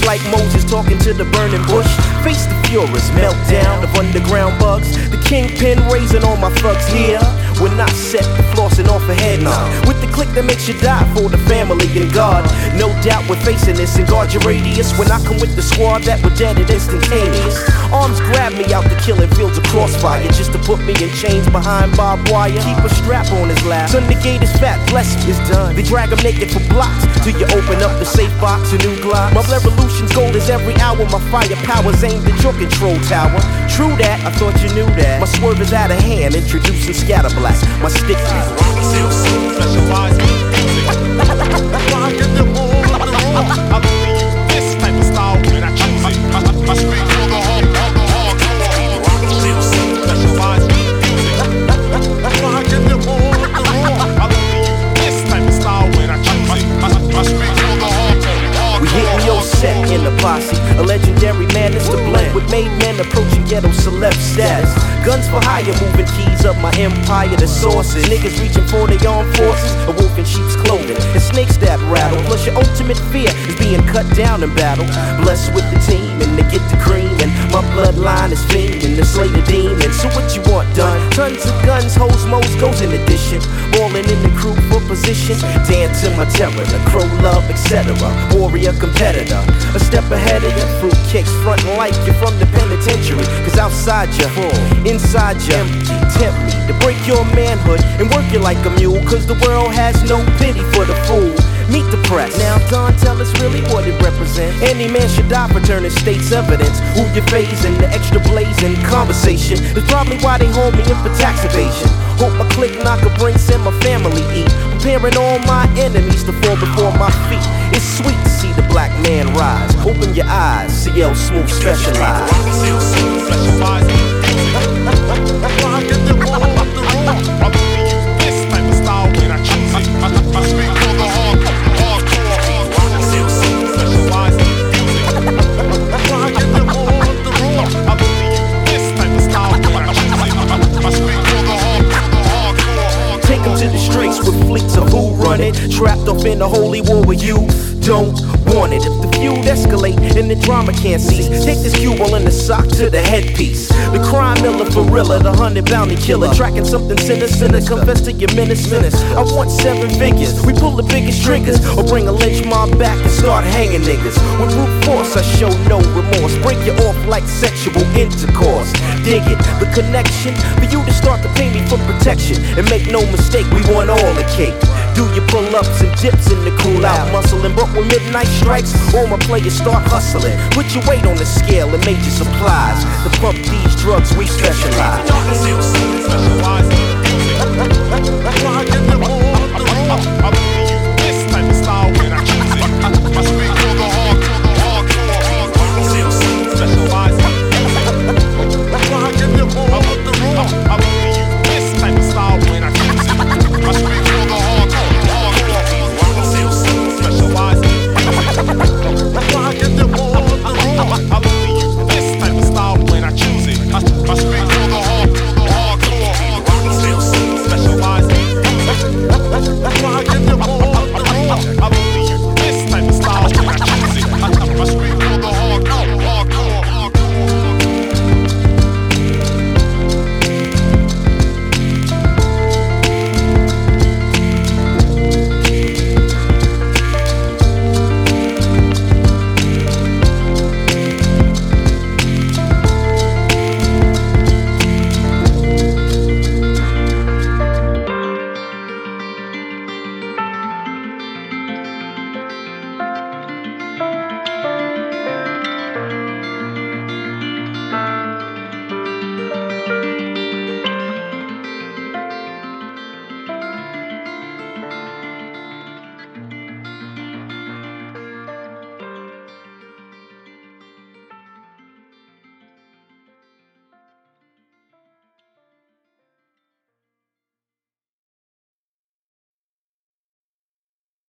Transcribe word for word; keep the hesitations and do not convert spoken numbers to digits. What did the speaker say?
like Moses talking to the burning bush. Face the furious meltdown of underground bugs. The kingpin raising all my thugs here. When I set the flossing off a head nod, with the click that makes you die for the family and God. No doubt we're facing this, and guard your radius. When I come with the squad that were dead at instantaneous. Arms grab me out the killing fields of crossfire, just to put me in chains behind barbed wire. Keep a strap on his lap. Son, the gate is fat, bless you, it's done. They drag him naked for blocks till you open up the safe box, a new Glock. My revolution's gold is every hour. My firepower's aimed at your control tower. True that, I thought you knew that. My swerve is out of hand, introducing scatterblack. My stick man. Specialized in music. I get them all on the road. I only use this type of style when I choose it. I, I, I speak for the hard, all the hardcore. Specialized in music. I get them all on the road. I only use this type of style when I choose it. I, I speak for the hardcore. We hitting your set in the posse. A legendary madness to blend with made men approaching ghetto celeb status. Guns for hire, moving keys up my empire, the sources. Niggas reaching for their armed forces, a wolf in sheep's clothing, and snakes that rattle. Plus your ultimate fear is being cut down in battle. Blessed with the team and they get the cream, and my bloodline is fiending to slay the demon. So what you want done? Tons of guns, hoes, mo's, goes in addition. Balling in the crew for position. Dance in my terror, the crow love, et cetera. Warrior competitor, a step ahead of your fruit kicks, frontin' like you're from the penitentiary. Cause outside you're full, inside you empty. Tempt me to break your manhood and work you like a mule, cause the world has no pity for the fool. Meet the press. Now Don, tell us really what it represents. Any man should die for turning state's evidence. Who you phasing, the extra blazing conversation is probably why they hold me in for tax evasion. Hope my click knock a brinks and my family eat. Preparing all my enemies to fall before my feet. It's sweet to see the black man rise. Open your eyes, C L Smooth specialized. Specialized in music. I get them all off the road. I only use this type of style when I choose it. I, I speak for the hardcore. Specialized in music. I get them all off the road. I only use this type of style when I choose it. I, I speak for the hardcore. Take them to the streets with fleets of who run it. Trapped off in a holy war where you don't want it. If the feud escalate and the drama can't cease, take this cue ball in the sock to the headpiece. The crime miller for realer, the hundred bounty killer, tracking something sinister, confess to your menace menace. I want seven figures, we pull the biggest triggers, or bring a lynch mob back and start hanging niggas. With brute force I show no remorse, break you off like sexual intercourse. Dig it, the connection, for you to start to pay me for protection. And make no mistake, we want all the cake. Do your pull-ups and dips in the cool out muscling, but when midnight strikes, all my players start hustling. Put your weight on the scale and major supplies. To pump these drugs, we specialize.